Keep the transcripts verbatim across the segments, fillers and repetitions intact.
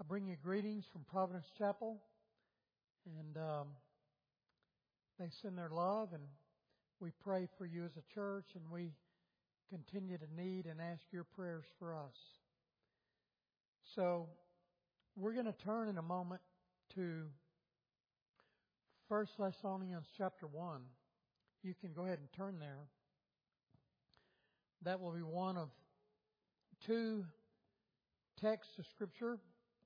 bring you greetings from Providence Chapel, and um, they send their love, and we pray for you as a church, and we continue to need and ask your prayers for us. So we're going to turn in a moment to First Thessalonians chapter one. You can go ahead and turn there. That will be one of two texts of Scripture.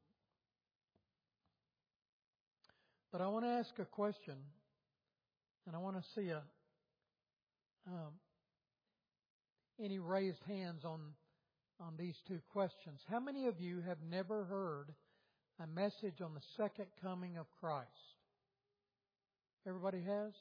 But I want to ask a question, and I want to see a um, any raised hands on on these two questions. How many of you have never heard a message on the second coming of Christ? Everybody has?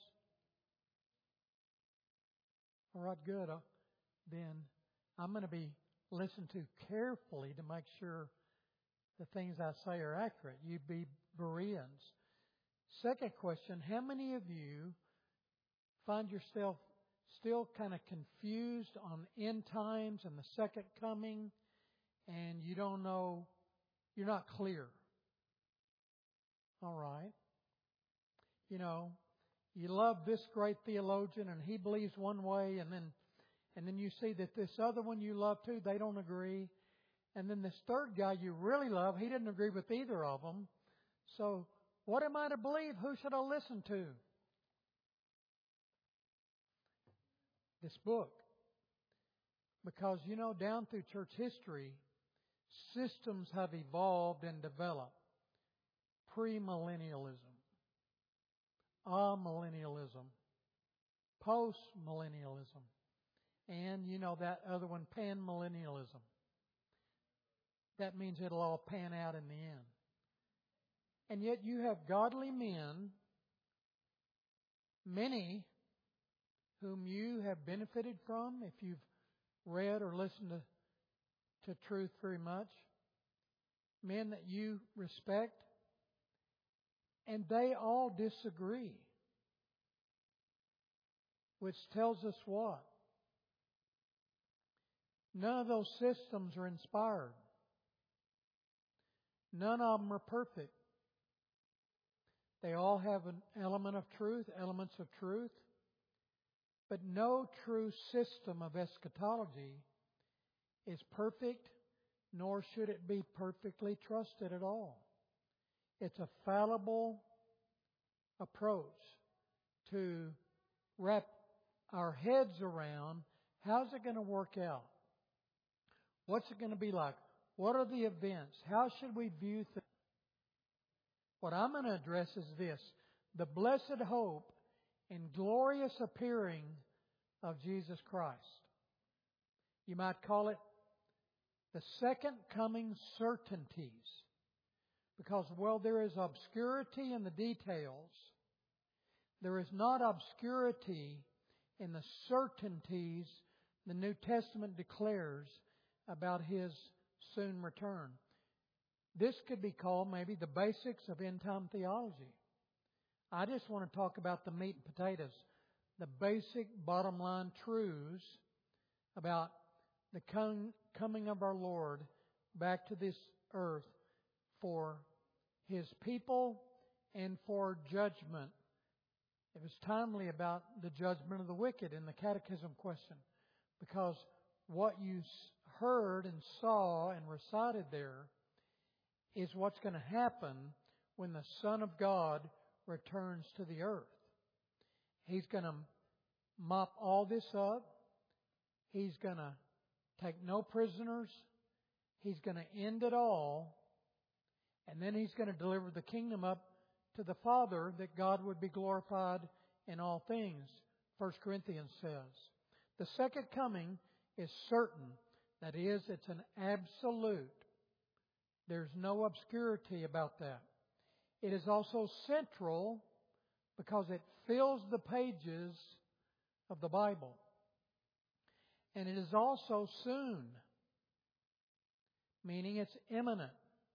All right, good. Uh, then I'm going to be listened to carefully to make sure the things I say are accurate. You be Bereans. Second question, how many of you find yourself still kind of confused on end times and the second coming, and you don't know, you're not clear? All right. You know, you love this great theologian and he believes one way, and then and then you see that this other one you love too, they don't agree. And then this third guy you really love, he didn't agree with either of them. So what am I to believe? Who should I listen to? This book. Because, you know, down through church history, systems have evolved and developed. Premillennialism, amillennialism, postmillennialism, and, you know, that other one, panmillennialism. That means it'll all pan out in the end. And yet you have godly men, many whom you have benefited from if you've read or listened to, to truth very much. Men that you respect. And they all disagree. Which tells us what? None of those systems are inspired. None of them are perfect. They all have an element of truth, elements of truth. But no true system of eschatology is perfect, nor should it be perfectly trusted at all. It's a fallible approach to wrap our heads around. How's it going to work out? What's it going to be like? What are the events? How should we view things? What I'm going to address is this: the blessed hope and glorious appearing of Jesus Christ. You might call it the second coming certainties. Because, well, there is obscurity in the details. There is not obscurity in the certainties the New Testament declares about His soon return. This could be called maybe the basics of end-time theology. I just want to talk about the meat and potatoes, the basic bottom line truths about the coming of our Lord back to this earth for His people and for judgment. It was timely about the judgment of the wicked in the catechism question, because what you heard and saw and recited there is what's going to happen when the Son of God returns to the earth. He's going to mop all this up. He's going to take no prisoners. He's going to end it all. And then He's going to deliver the kingdom up to the Father, that God would be glorified in all things, First Corinthians says. The second coming is certain. That is, it's an absolute. There's no obscurity about that. It is also central because it fills the pages of the Bible. And it is also soon, meaning it's imminent.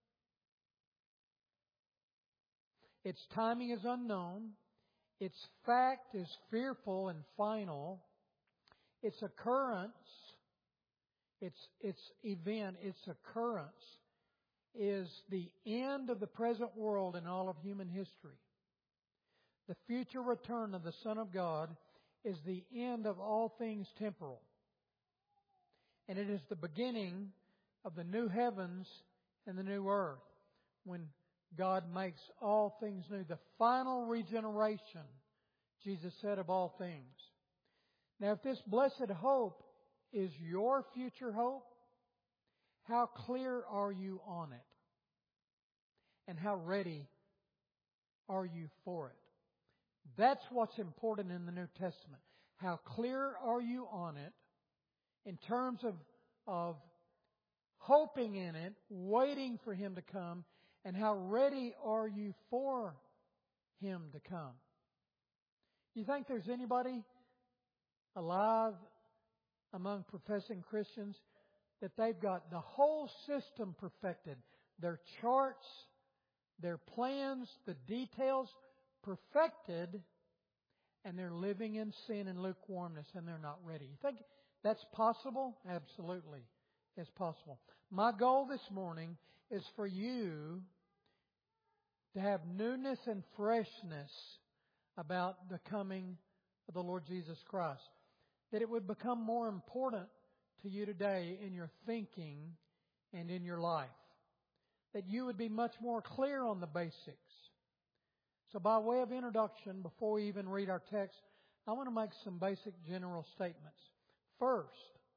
Its timing is unknown. Its fact is fearful and final. Its occurrence, its, its event, its occurrence is the end of the present world in all of human history. The future return of the Son of God is the end of all things temporal. And it is the beginning of the new heavens and the new earth, when God makes all things new. The final regeneration, Jesus said, of all things. Now, if this blessed hope is your future hope, how clear are you on it? And how ready are you for it? That's what's important in the New Testament. How clear are you on it in terms of, of hoping in it, waiting for Him to come, and how ready are you for Him to come? You think there's anybody alive among professing Christians that they've got the whole system perfected? Their charts, their plans, the details perfected, and they're living in sin and lukewarmness, and they're not ready. You think that's possible? Absolutely, it's possible. My goal this morning is for you to have newness and freshness about the coming of the Lord Jesus Christ. That it would become more important to you today in your thinking and in your life. That you would be much more clear on the basics. So by way of introduction, before we even read our text, I want to make some basic general statements. First,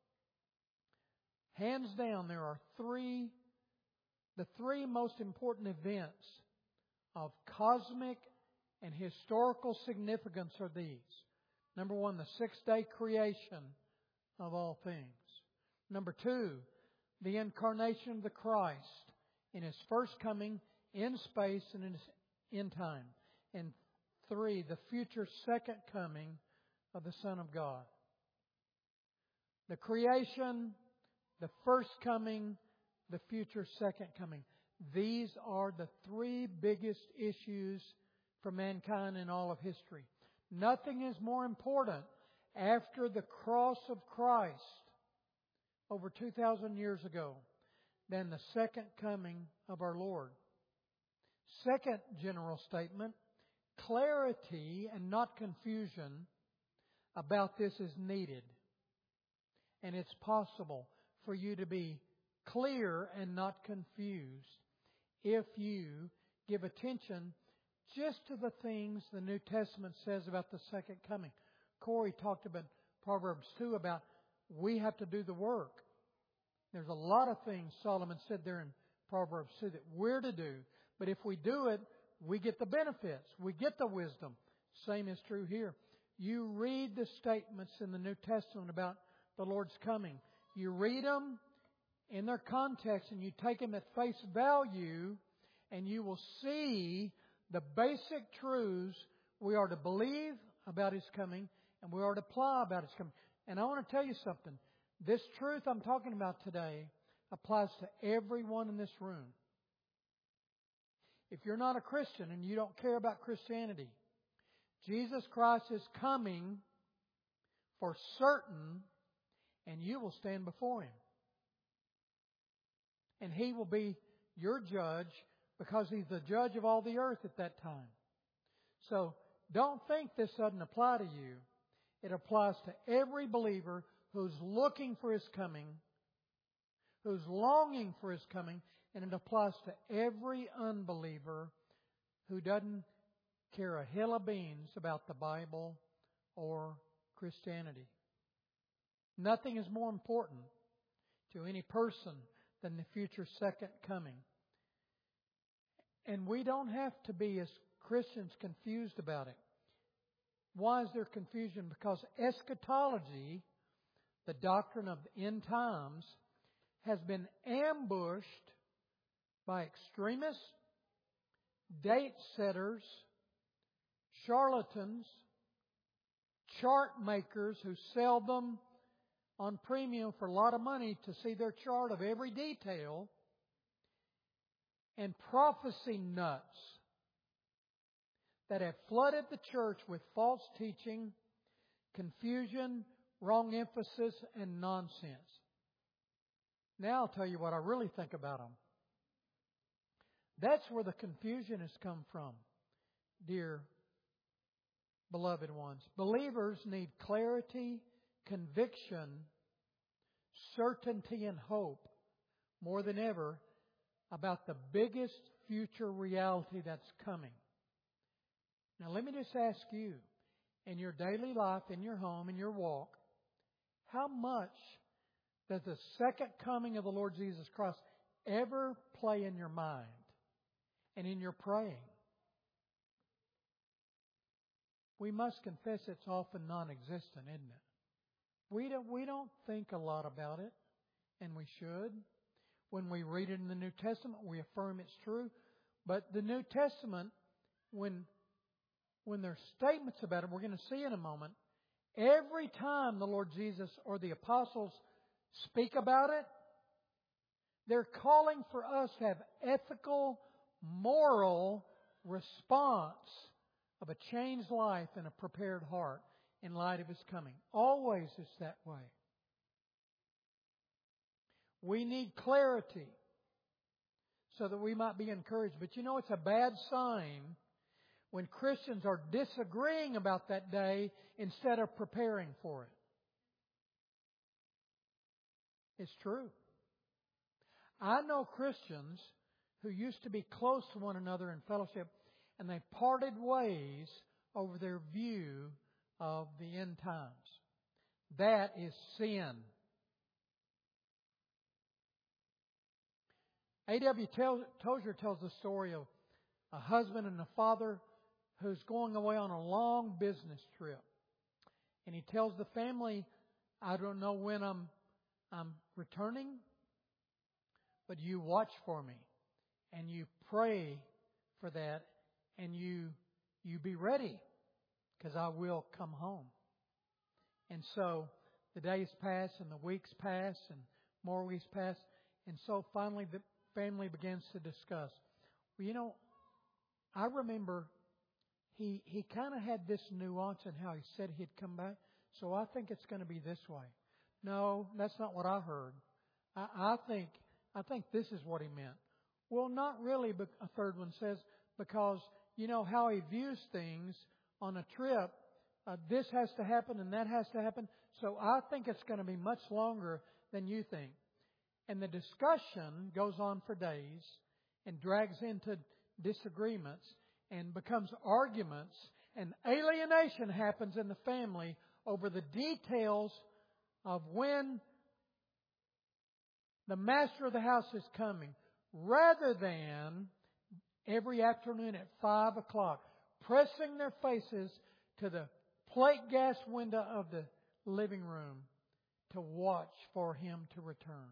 hands down, there are three, the three most important events of cosmic and historical significance are these. Number one, the six-day creation of all things. Number two, the incarnation of the Christ in His first coming in space and in, in time. And three, the future second coming of the Son of God. The creation, the first coming, the future second coming. These are the three biggest issues for mankind in all of history. Nothing is more important after the cross of Christ over two thousand years ago than the second coming of our Lord. Second general statement, clarity and not confusion about this is needed. And it's possible for you to be clear and not confused if you give attention just to the things the New Testament says about the second coming. Corey talked about Proverbs two about we have to do the work. There's a lot of things Solomon said there in Proverbs two that we're to do. But if we do it, we get the benefits. We get the wisdom. Same is true here. You read the statements in the New Testament about the Lord's coming. You read them in their context and you take them at face value, and you will see the basic truths we are to believe about His coming and we are to apply about His coming. And I want to tell you something. This truth I'm talking about today applies to everyone in this room. If you're not a Christian and you don't care about Christianity, Jesus Christ is coming for certain, and you will stand before Him. And He will be your judge because He's the judge of all the earth at that time. So don't think this doesn't apply to you. It applies to every believer who's looking for His coming, who's longing for His coming, and it applies to every unbeliever who doesn't care a hill of beans about the Bible or Christianity. Nothing is more important to any person than the future second coming. And we don't have to be, as Christians, confused about it. Why is there confusion? Because eschatology, the doctrine of the end times, has been ambushed by extremists, date setters, charlatans, chart makers who sell them on premium for a lot of money to see their chart of every detail, and prophecy nuts that have flooded the church with false teaching, confusion, wrong emphasis, and nonsense. Now I'll tell you what I really think about them. That's where the confusion has come from, dear beloved ones. Believers need clarity, conviction, certainty, and hope more than ever about the biggest future reality that's coming. Now let me just ask you, in your daily life, in your home, in your walk, how much does the second coming of the Lord Jesus Christ ever play in your mind and in your praying? We must confess it's often non-existent, isn't it? We don't, we don't think a lot about it, and we should. When we read it in the New Testament, we affirm it's true. But the New Testament, when, when there's statements about it, we're going to see in a moment, every time the Lord Jesus or the apostles speak about it, they're calling for us to have ethical, moral response of a changed life and a prepared heart in light of His coming. Always it's that way. We need clarity so that we might be encouraged. But you know, it's a bad sign when Christians are disagreeing about that day instead of preparing for it. It's true. I know Christians who used to be close to one another in fellowship, and they parted ways over their view of the end times. That is sin. A W Tozer tells the story of a husband and a father who's going away on a long business trip. And he tells the family, I don't know when I'm, I'm returning, but you watch for me and you pray for that and you, you be ready because I will come home. And so the days pass and the weeks pass and more weeks pass. And so finally the family begins to discuss. Well, you know, I remember he he kind of had this nuance in how he said he'd come back. So I think it's going to be this way. No, that's not what I heard. I, I think I think this is what he meant. Well, not really, but a third one says, because you know how he views things on a trip. Uh, this has to happen and that has to happen. So I think it's going to be much longer than you think. And the discussion goes on for days and drags into disagreements and becomes arguments, and alienation happens in the family over the details of when the master of the house is coming, rather than every afternoon at five o'clock pressing their faces to the plate glass window of the living room to watch for Him to return.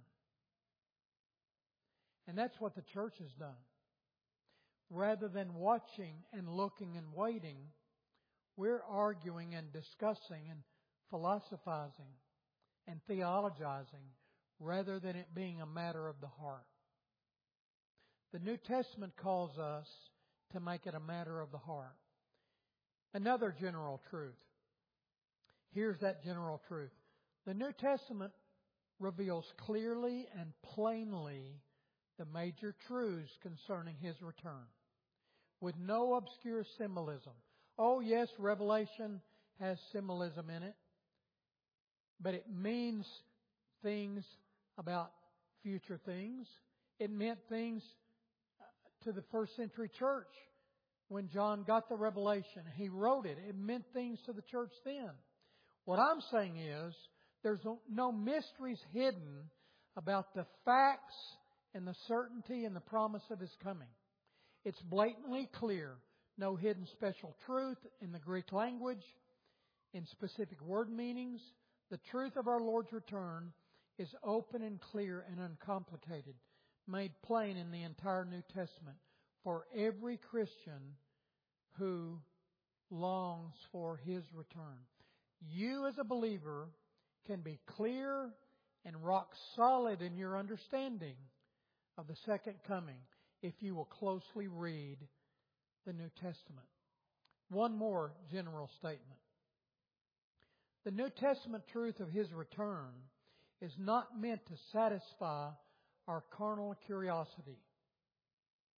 And that's what the church has done. Rather than watching and looking and waiting, we're arguing and discussing and philosophizing and theologizing rather than it being a matter of the heart. The New Testament calls us to make it a matter of the heart. Another general truth. Here's that general truth. The New Testament reveals clearly and plainly the major truths concerning His return, with no obscure symbolism. Oh yes, Revelation has symbolism in it, but it means things about future things. It meant things to the first century church when John got the revelation. He wrote it. It meant things to the church then. What I'm saying is, there's no mysteries hidden about the facts and the certainty and the promise of His coming. It's blatantly clear. No hidden special truth in the Greek language, in specific word meanings. The truth of our Lord's return is open and clear and uncomplicated, made plain in the entire New Testament for every Christian who longs for His return. You as a believer can be clear and rock solid in your understanding of the second coming if you will closely read the New Testament. One more general statement. The New Testament truth of His return is not meant to satisfy our carnal curiosity.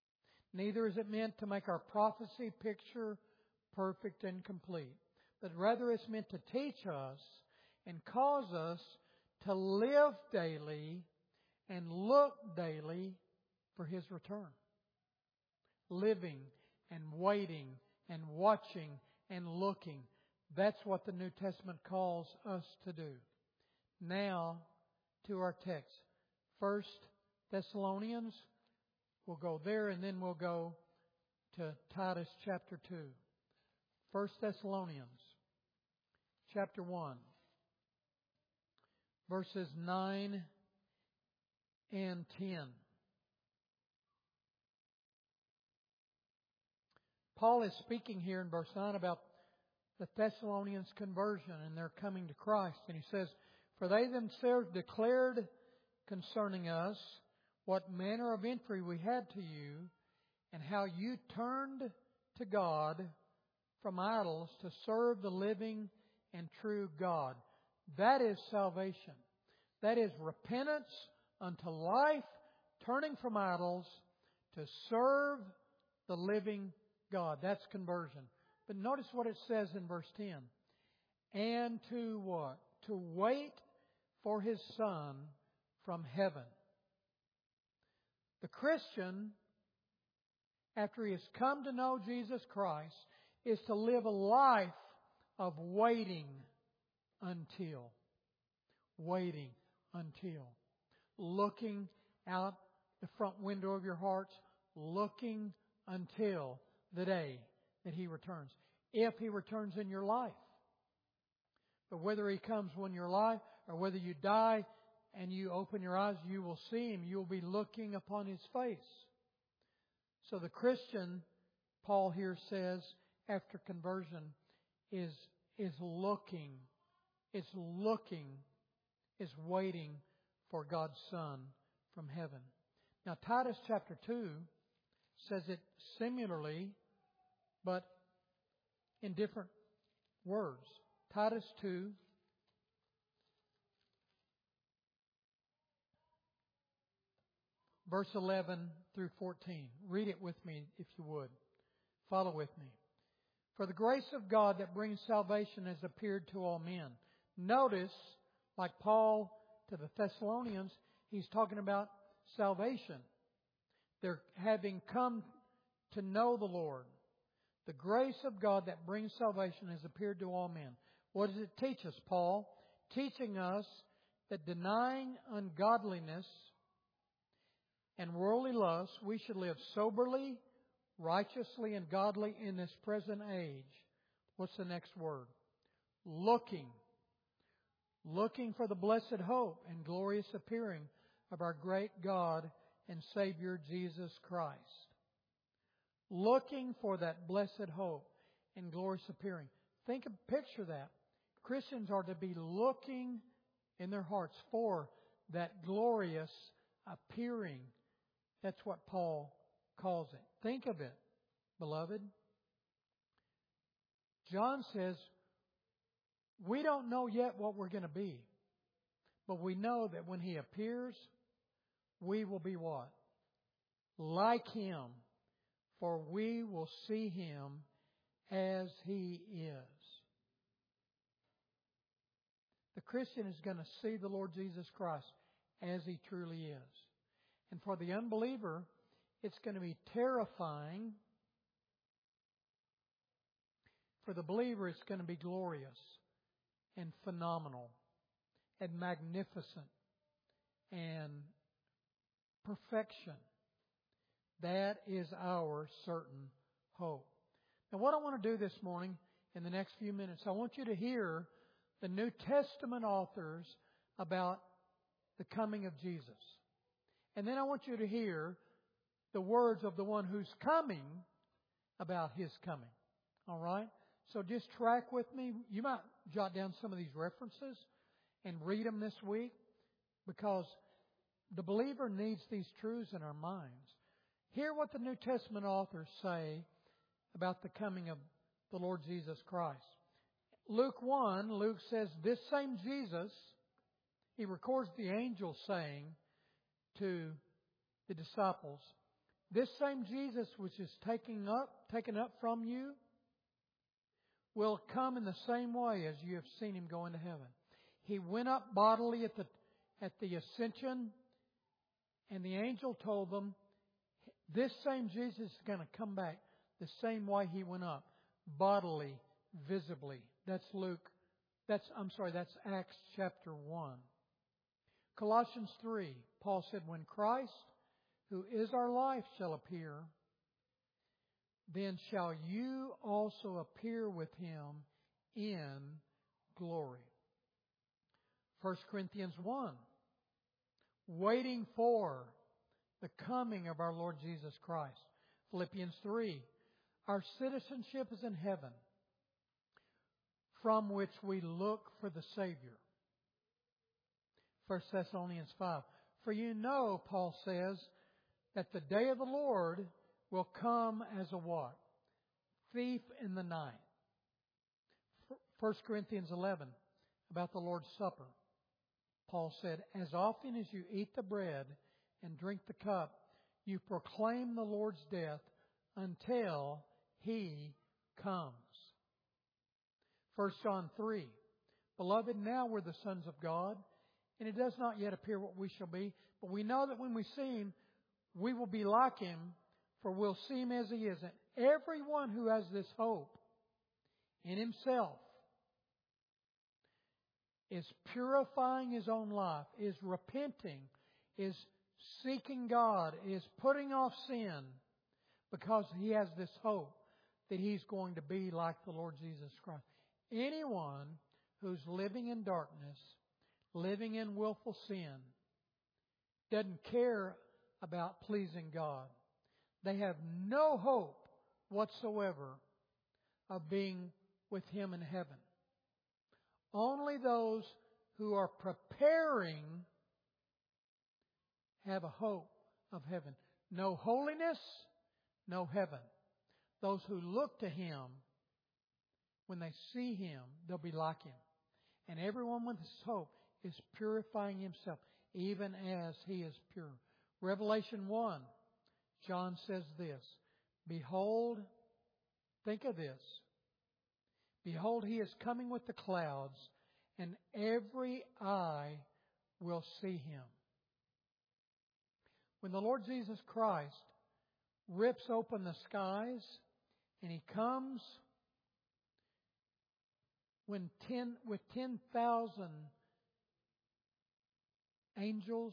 Neither is it meant to make our prophecy picture perfect and complete, but rather it's meant to teach us and cause us to live daily and look daily for His return. Living and waiting and watching and looking. That's what the New Testament calls us to do. Now to our text. First Thessalonians. We'll go there and then we'll go to Titus chapter two. First Thessalonians chapter one. Verses nine and ten. Paul is speaking here in verse nine about the Thessalonians' conversion and their coming to Christ. And he says, "For they themselves declared concerning us what manner of entry we had to you, and how you turned to God from idols to serve the living and true God." That is salvation. That is repentance unto life, turning from idols to serve the living God. That's conversion. But notice what it says in verse ten. And to what? To wait for His Son from heaven. The Christian, after he has come to know Jesus Christ, is to live a life of waiting until. Waiting until. Looking out the front window of your hearts, looking until the day that He returns. If He returns in your life. But whether He comes when you're alive or whether you die and you open your eyes, you will see Him. You'll be looking upon His face. So the Christian, Paul here says, after conversion, is, is looking, is looking, is waiting for God's Son from heaven. Now Titus chapter two says it similarly, but in different words. Titus two, verse eleven through fourteen. Read it with me if you would. Follow with me. "For the grace of God that brings salvation has appeared to all men." Notice, like Paul to the Thessalonians, he's talking about salvation. They're having come to know the Lord. The grace of God that brings salvation has appeared to all men. What does it teach us, Paul? Teaching us that denying ungodliness and worldly lust, we should live soberly, righteously, and godly in this present age. What's the next word? Looking. Looking for the blessed hope and glorious appearing of our great God and Savior Jesus Christ. Looking for that blessed hope and glorious appearing. Think of, picture that. Christians are to be looking in their hearts for that glorious appearing. That's what Paul calls it. Think of it, beloved. John says, we don't know yet what we're going to be. But we know that when He appears, we will be what? Like Him. For we will see Him as He is. The Christian is going to see the Lord Jesus Christ as He truly is. And for the unbeliever, it's going to be terrifying. For the believer, it's going to be glorious and phenomenal and magnificent and perfection. That is our certain hope. Now, what I want to do this morning in the next few minutes, I want you to hear the New Testament authors about the coming of Jesus. And then I want you to hear the words of the one who's coming about His coming. All right? So just track with me. You might jot down some of these references and read them this week, because the believer needs these truths in our minds. Hear what the New Testament authors say about the coming of the Lord Jesus Christ. Luke one, Luke says, this same Jesus, he records the angel saying to the disciples, This same Jesus which is taken up, taken up from you will come in the same way as you have seen Him go into heaven. He went up bodily at the, at the ascension, and the angel told them, this same Jesus is going to come back the same way He went up, bodily, visibly. That's Luke. That's, I'm sorry, that's Acts chapter one. Colossians three, Paul said, when Christ, who is our life, shall appear, then shall you also appear with Him in glory. First Corinthians one, waiting for the coming of our Lord Jesus Christ. Philippians three, our citizenship is in heaven, from which we look for the Savior. First Thessalonians five, for you know, Paul says, that the day of the Lord will come as a what? Thief in the night. First Corinthians eleven, about the Lord's Supper. Paul said, as often as you eat the bread and drink the cup, you proclaim the Lord's death until He comes. First John three, beloved, now we're the sons of God, and it does not yet appear what we shall be, but we know that when we see Him, we will be like Him, for we'll see Him as He is. And everyone who has this hope in himself is purifying his own life, is repenting, is seeking God, is putting off sin, because he has this hope that he's going to be like the Lord Jesus Christ. Anyone who's living in darkness, living in willful sin, doesn't care about pleasing God. They have no hope whatsoever of being with Him in heaven. Only those who are preparing have a hope of heaven. No holiness, no heaven. Those who look to Him, when they see Him, they'll be like Him. And everyone with this hope is purifying himself, even as He is pure. Revelation one, John says this, behold, think of this, behold, He is coming with the clouds, and every eye will see Him. When the Lord Jesus Christ rips open the skies, and He comes when ten, with ten thousand angels,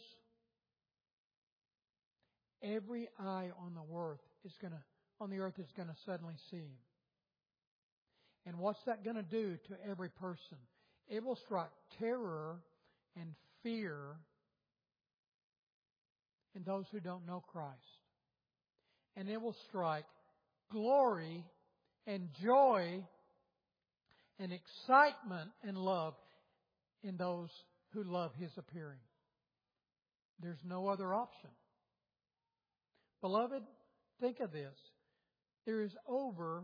every eye on the earth is going to on the earth is going to suddenly see Him. And what's that going to do to every person? It will strike terror and fear in those who don't know Christ. And it will strike glory and joy and excitement and love in those who love His appearing. There's no other option. Beloved, think of this. There is over,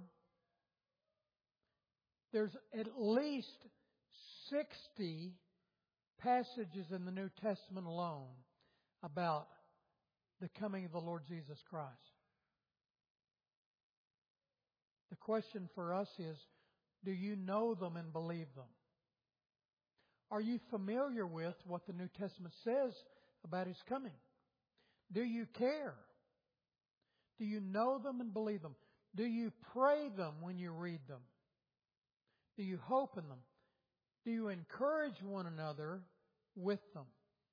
there's at least sixty passages in the New Testament alone about the coming of the Lord Jesus Christ. The question for us is, do you know them and believe them? Are you familiar with what the New Testament says about His coming? Do you care? Do you know them and believe them? Do you pray them when you read them? Do you hope in them? Do you encourage one another with them?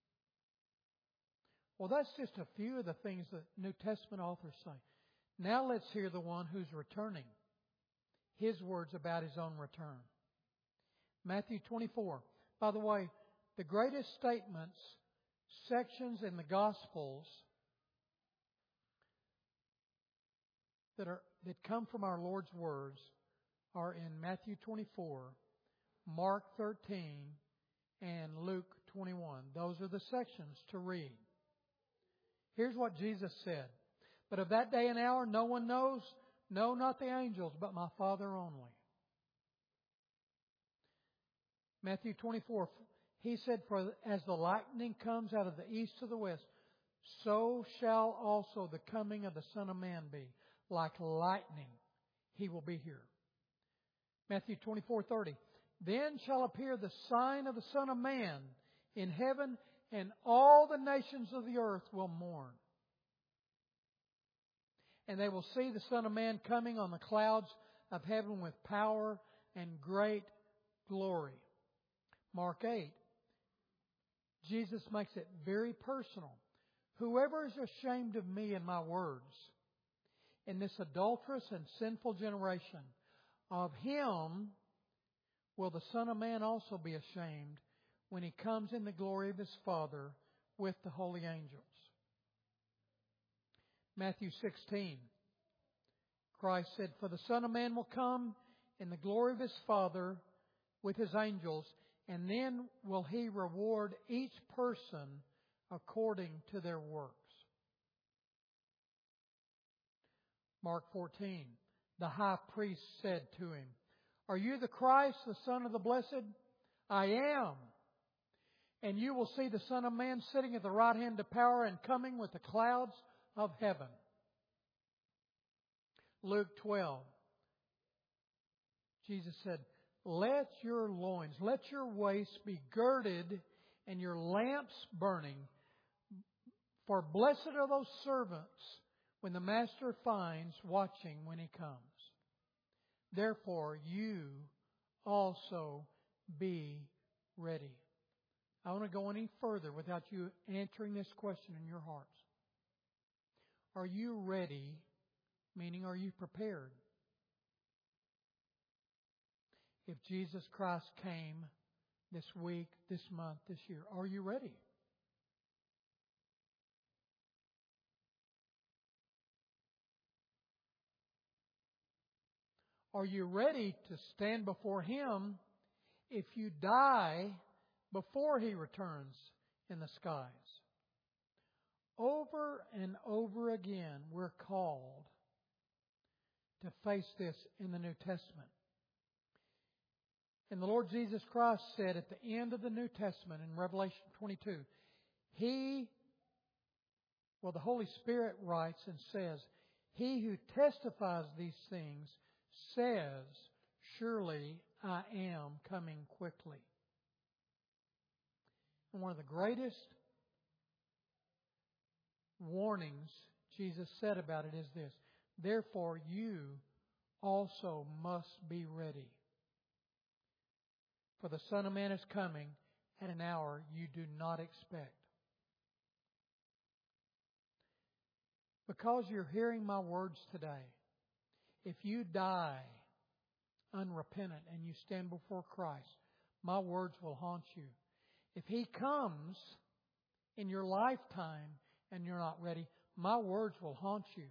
Well, that's just a few of the things that New Testament authors say. Now let's hear the one who's returning. His words about His own return. Matthew twenty-four. By the way, the greatest statements, sections in the Gospels that are that come from our Lord's words are in Matthew twenty-four, Mark thirteen, and Luke twenty-one. Those are the sections to read. Here's what Jesus said. But of that day and hour no one knows, no, not the angels, but my Father only. Matthew twenty-four, He said, for as the lightning comes out of the east to the west, so shall also the coming of the Son of Man be. Like lightning, He will be here. Matthew twenty-four thirty. Then shall appear the sign of the Son of Man in heaven, and all the nations of the earth will mourn. And they will see the Son of Man coming on the clouds of heaven with power and great glory. Mark eight. Jesus makes it very personal. Whoever is ashamed of me and my words in this adulterous and sinful generation, of him will the Son of Man also be ashamed when He comes in the glory of His Father with the holy angels. Matthew sixteen. Christ said, For the Son of Man will come in the glory of His Father with His angels, and then will He reward each person according to their works. Mark fourteen. The high priest said to Him, Are you the Christ, the Son of the Blessed? I am. And you will see the Son of Man sitting at the right hand of power and coming with the clouds of heaven. Luke twelve. Jesus said, Let your loins, let your waist be girded and your lamps burning. For blessed are those servants when the master finds watching when he comes. Therefore, you also be ready. I want to go any further without you answering this question in your hearts. Are you ready? Meaning, are you prepared? If Jesus Christ came this week, this month, this year, are you ready? Are you ready to stand before Him if you die before He returns in the skies? Over and over again, we're called to face this in the New Testament. And the Lord Jesus Christ said at the end of the New Testament in Revelation twenty-two, He, well, the Holy Spirit writes and says, He who testifies these things says, Surely I am coming quickly. And one of the greatest warnings Jesus said about it is this, Therefore you also must be ready. For the Son of Man is coming at an hour you do not expect. Because you're hearing my words today, if you die unrepentant and you stand before Christ, my words will haunt you. If He comes in your lifetime and you're not ready, my words will haunt you.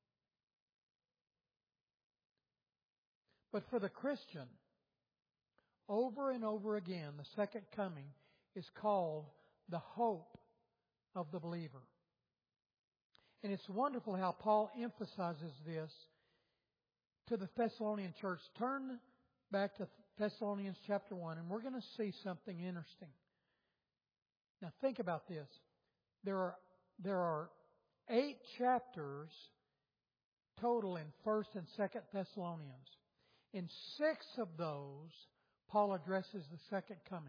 But for the Christian, over and over again, the second coming is called the hope of the believer. And it's wonderful how Paul emphasizes this to the Thessalonian church. Turn back to Thessalonians chapter one, and we're going to see something interesting. Now think about this. There are, there are eight chapters total in First and Second Thessalonians. In six of those, Paul addresses the second coming.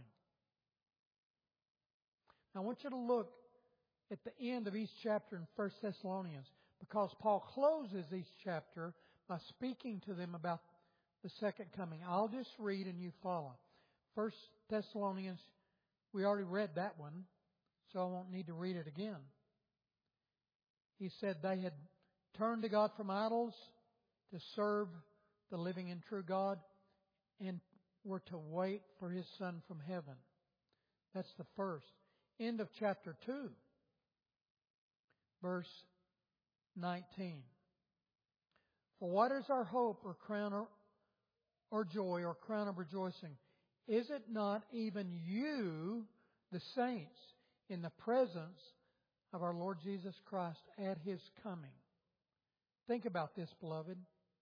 Now I want you to look at the end of each chapter in First Thessalonians, because Paul closes each chapter by speaking to them about the second coming. I'll just read and you follow. First Thessalonians, we already read that one, so I won't need to read it again. He said they had turned to God from idols to serve the living and true God, and were to wait for His Son from heaven. That's the first. End of chapter two, verse nineteen. For what is our hope or crown or, or joy or crown of rejoicing? Is it not even you, the saints, in the presence of our Lord Jesus Christ at His coming? Think about this, beloved.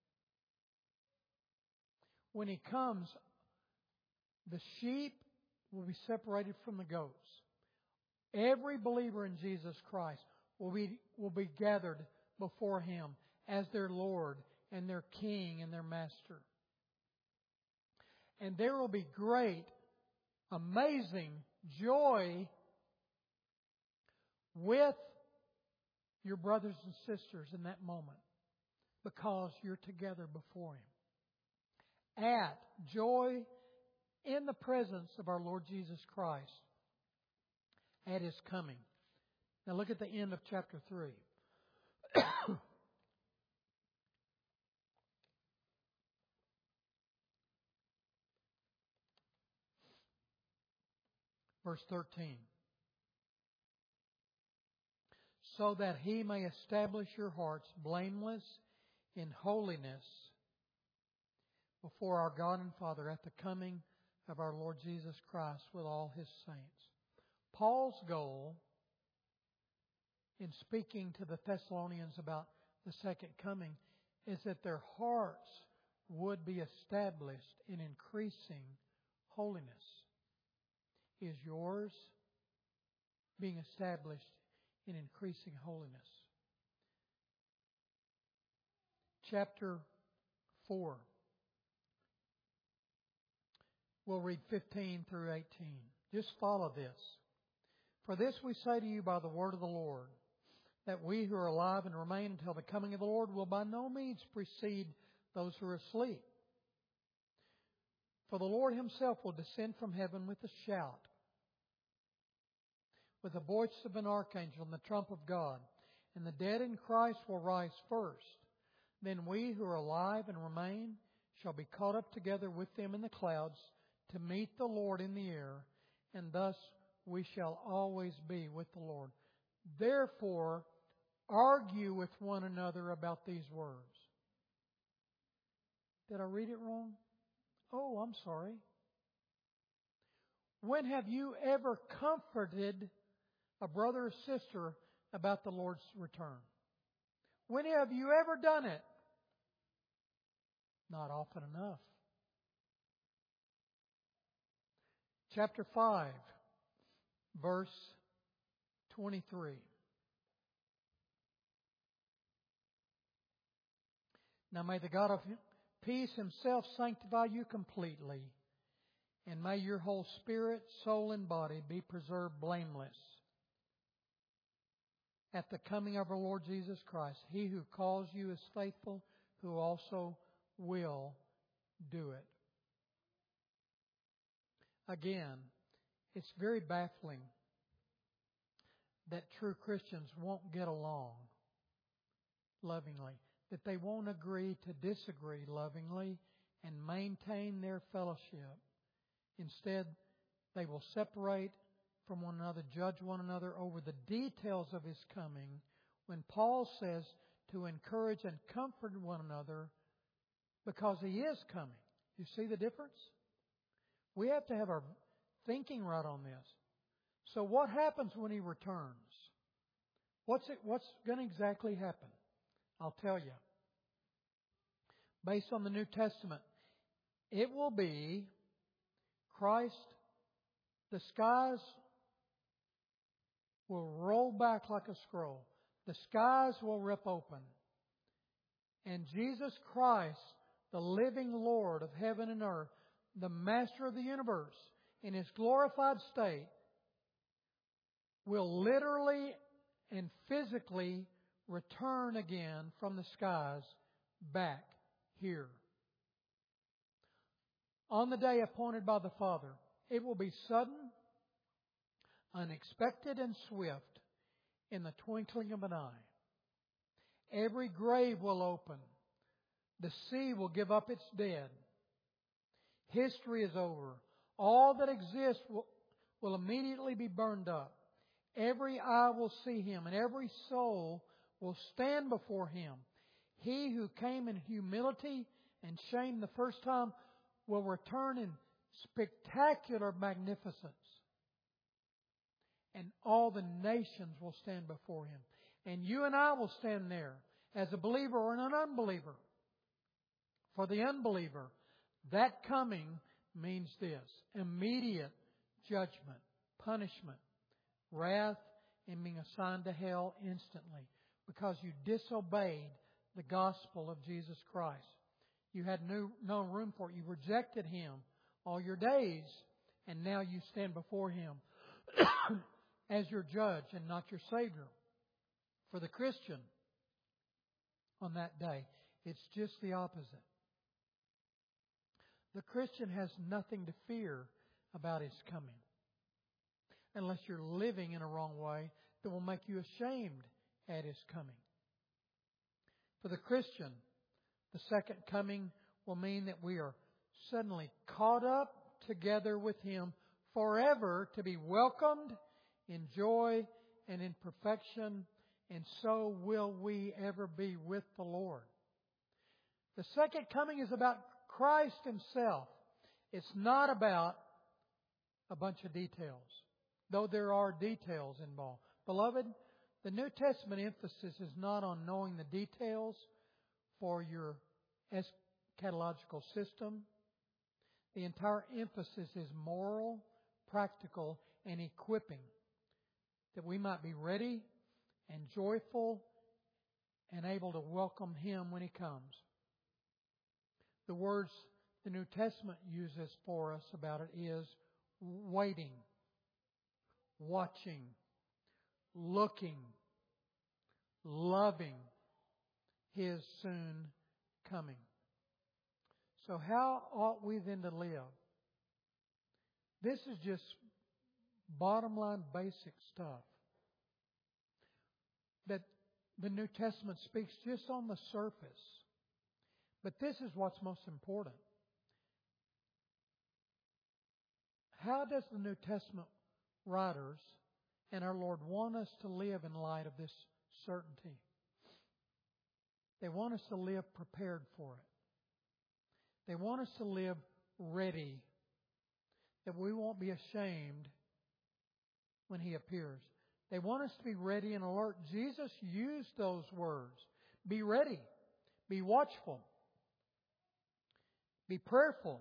When He comes, the sheep will be separated from the goats. Every believer in Jesus Christ will be, will be gathered before Him as their Lord and their King and their Master. And there will be great, amazing joy with your brothers and sisters in that moment, because you're together before Him. At joy in the presence of our Lord Jesus Christ at His coming. Now look at the end of chapter three. Verse thirteen. So that He may establish your hearts blameless in holiness before our God and Father at the coming of our Lord Jesus Christ with all His saints. Paul's goal in speaking to the Thessalonians about the second coming is that their hearts would be established in increasing holiness. Is yours being established in increasing holiness? Chapter four. We'll read fifteen through eighteen. Just follow this. For this we say to you by the word of the Lord, that we who are alive and remain until the coming of the Lord will by no means precede those who are asleep. For the Lord Himself will descend from heaven with a shout, with the voice of an archangel and the trump of God, and the dead in Christ will rise first. Then we who are alive and remain shall be caught up together with them in the clouds to meet the Lord in the air, and thus we shall always be with the Lord. Therefore, argue with one another about these words. Did I read it wrong? Oh, I'm sorry. When have you ever comforted a brother or sister about the Lord's return? When have you ever done it? Not often enough. Chapter five, verse twenty-three. Now may the God of peace Himself sanctify you completely, and may your whole spirit, soul, and body be preserved blameless at the coming of our Lord Jesus Christ. He who calls you is faithful, who also will do it. Again, it's very baffling that true Christians won't get along lovingly, that they won't agree to disagree lovingly and maintain their fellowship. Instead, they will separate from one another, judge one another over the details of His coming, when Paul says to encourage and comfort one another because He is coming. You see the difference? We have to have our thinking right on this. So what happens when He returns? What's it, what's going to exactly happen? I'll tell you. Based on the New Testament, it will be Christ, the skies will roll back like a scroll. The skies will rip open. And Jesus Christ, the living Lord of heaven and earth, the Master of the universe, in His glorified state, will literally and physically return again from the skies back here. On the day appointed by the Father, it will be sudden, unexpected, and swift in the twinkling of an eye. Every grave will open. The sea will give up its dead. History is over. All that exists will, will immediately be burned up. Every eye will see Him, and every soul will stand before Him. He who came in humility and shame the first time will return in spectacular magnificence. And all the nations will stand before Him. And you and I will stand there as a believer or an unbeliever. For the unbeliever, that coming means this: immediate judgment, punishment, wrath, and being assigned to hell instantly because you disobeyed the gospel of Jesus Christ. You had no, no room for it. You rejected Him all your days, and now you stand before Him as your judge and not your Savior. For the Christian, on that day, it's just the opposite. The Christian has nothing to fear about His coming, unless you're living in a wrong way that will make you ashamed at His coming. For the Christian, the second coming will mean that we are suddenly caught up together with Him forever to be welcomed in joy and in perfection, and so will we ever be with the Lord. The second coming is about Christ Himself. It's not about a bunch of details, though there are details involved. Beloved, the New Testament emphasis is not on knowing the details for your eschatological system. The entire emphasis is moral, practical, and equipping, that we might be ready and joyful and able to welcome Him when He comes. The words the New Testament uses for us about it is waiting, watching, looking, loving His soon coming. So how ought we then to live? This is just bottom line basic stuff that the New Testament speaks just on the surface. But this is what's most important. How does the New Testament writers and our Lord want us to live in light of this certainty? They want us to live prepared for it. They want us to live ready, that we won't be ashamed when He appears. They want us to be ready and alert. Jesus used those words. Be ready. Be watchful. Be prayerful.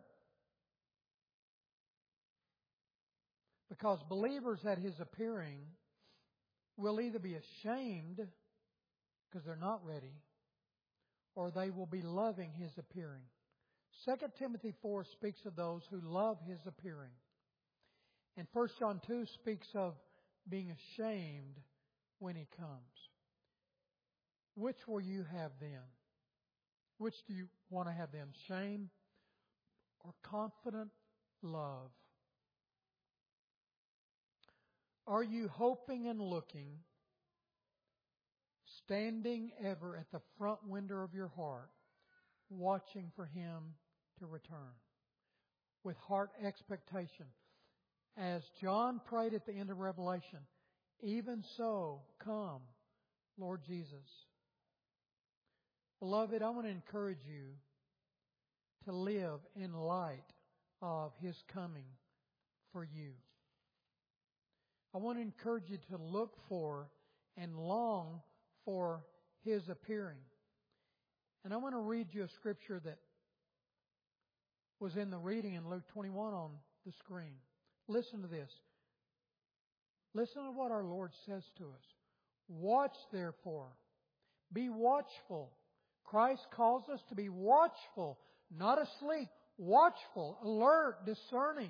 Because believers at His appearing will either be ashamed because they're not ready, or they will be loving His appearing. Second Timothy four speaks of those who love His appearing. And First John two speaks of being ashamed when He comes. Which will you have then? Which do you want to have then? Shame or confident love? Are you hoping and looking, standing ever at the front window of your heart, watching for Him to return with heart expectation? As John prayed at the end of Revelation, even so, come, Lord Jesus. Beloved, I want to encourage you to live in light of His coming for you. I want to encourage you to look for and long for His appearing. And I want to read you a scripture that was in the reading in Luke twenty-one on the screen. Listen to this. Listen to what our Lord says to us. Watch therefore. Be watchful. Christ calls us to be watchful, not asleep. Watchful, alert, discerning.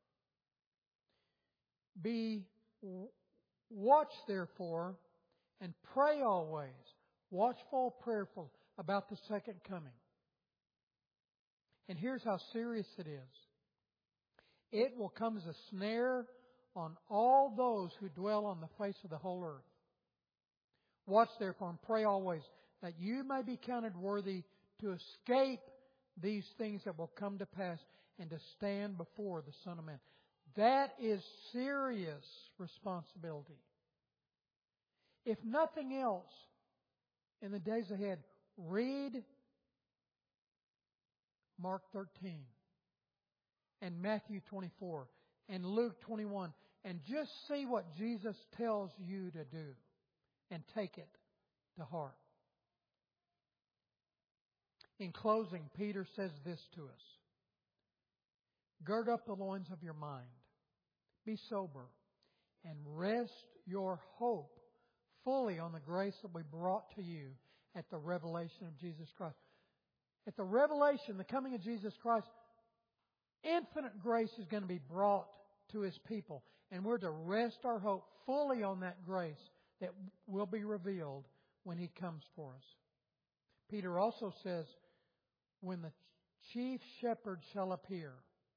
Be watch therefore and pray always. Watchful, prayerful about the second coming. And here's how serious it is. It will come as a snare on all those who dwell on the face of the whole earth. Watch therefore and pray always that you may be counted worthy to escape these things that will come to pass and to stand before the Son of Man. That is serious responsibility. If nothing else, in the days ahead, read Mark thirteen and Matthew twenty-four and Luke twenty-one and just see what Jesus tells you to do and take it to heart. In closing, Peter says this to us. Gird up the loins of your mind. Be sober. and rest your hope fully on the grace that will be brought to you at the revelation of Jesus Christ. At the revelation, the coming of Jesus Christ, infinite grace is going to be brought to His people. And we're to rest our hope fully on that grace that will be revealed when He comes for us. Peter also says, when the chief shepherd shall appear,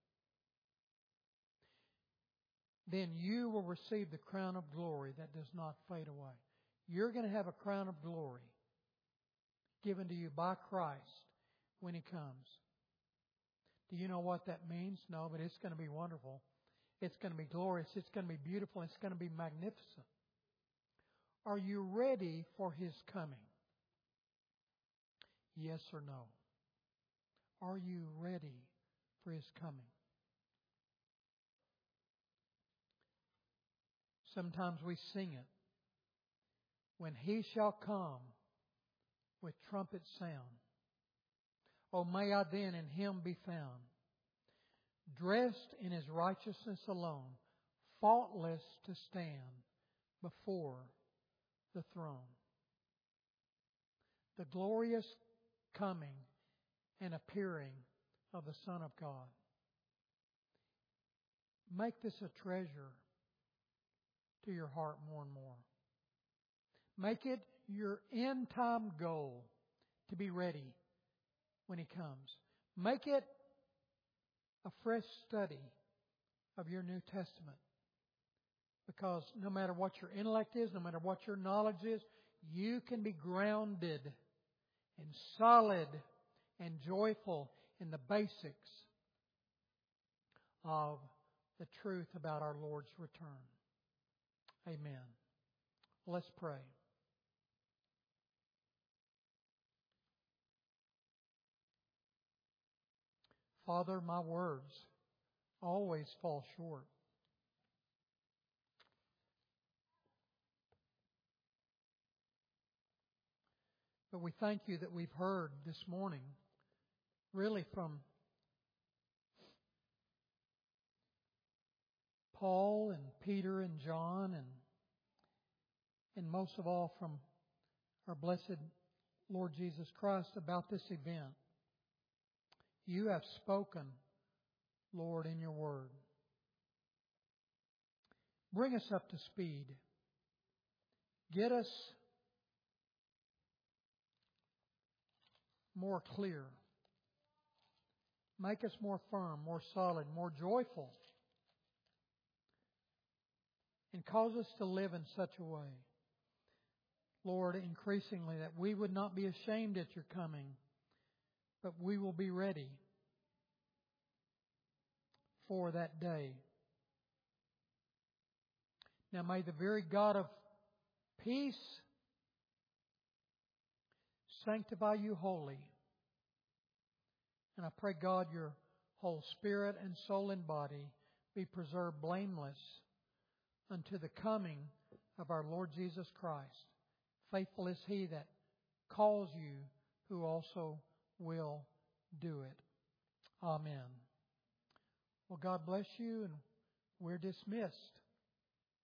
then you will receive the crown of glory that does not fade away. You're going to have a crown of glory given to you by Christ when He comes. Do you know what that means? No, but it's going to be wonderful. It's going to be glorious. It's going to be beautiful. It's going to be magnificent. Are you ready for His coming? Yes or no? Are you ready for His coming? Sometimes we sing it. When He shall come with trumpet sound. Oh, may I then in Him be found, dressed in His righteousness alone, faultless to stand before the throne. The glorious coming and appearing of the Son of God. Make this a treasure to your heart more and more. Make it your end time goal to be ready when He comes. Make it a fresh study of your New Testament. Because no matter what your intellect is, no matter what your knowledge is, you can be grounded and solid and joyful in the basics of the truth about our Lord's return. Amen. Let's pray. Father, my words always fall short. But we thank You that we've heard this morning, really from Paul and Peter and John, and and most of all from our blessed Lord Jesus Christ about this event. You have spoken, Lord, in Your Word. Bring us up to speed. Get us more clear. Make us more firm, more solid, more joyful. And cause us to live in such a way, Lord, increasingly, that we would not be ashamed at Your coming, but we will be ready for that day. Now may the very God of peace sanctify you wholly. And I pray, God, Your whole spirit and soul and body be preserved blameless unto the coming of our Lord Jesus Christ. Faithful is He that calls you, who also will do it. Amen. Well, God bless you, and we're dismissed.